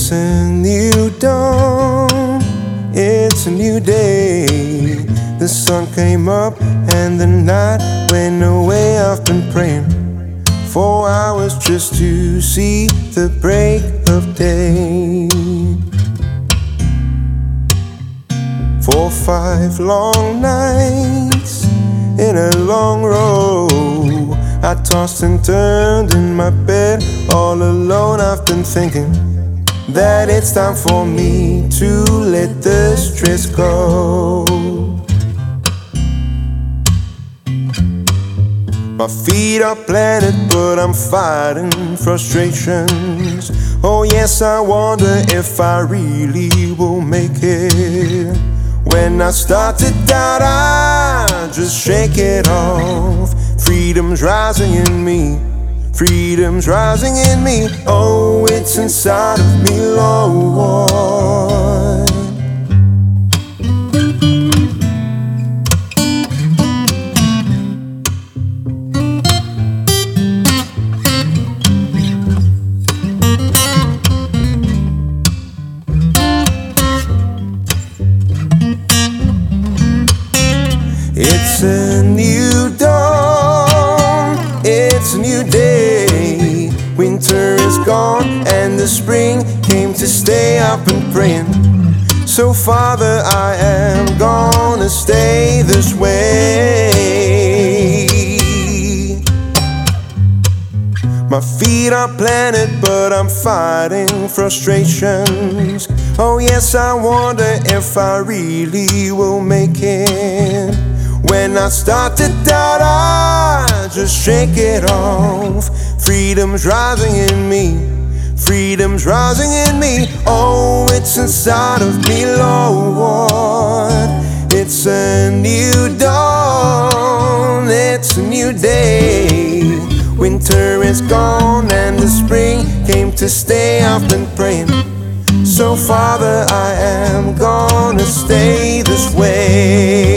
It's a new dawn, it's a new day. The sun came up and the night went away. I've been praying for hours just to see the break of day. 4 or 5 long nights in a long row, I tossed and turned in my bed all alone. I've been thinking that it's time for me to let the stress go. My feet are planted, but I'm fighting frustrations. Oh yes, I wonder if I really will make it. When I start to doubt, I just shake it off. Freedom's rising in me, freedom's rising in me. Oh, it's inside of me, Lord. It's a new dawn, it's a new day. Winter is gone and the spring came to stay. I've been praying, so Father, I am gonna stay this way. My feet are planted, but I'm fighting frustrations. Oh yes, I wonder if I really will make it. When I start to doubt, I just shake it off. Freedom's rising in me, freedom's rising in me. Oh, it's inside of me, Lord. It's a new dawn, it's a new day. Winter is gone and the spring came to stay. I've been praying, so Father, I am gonna stay this way.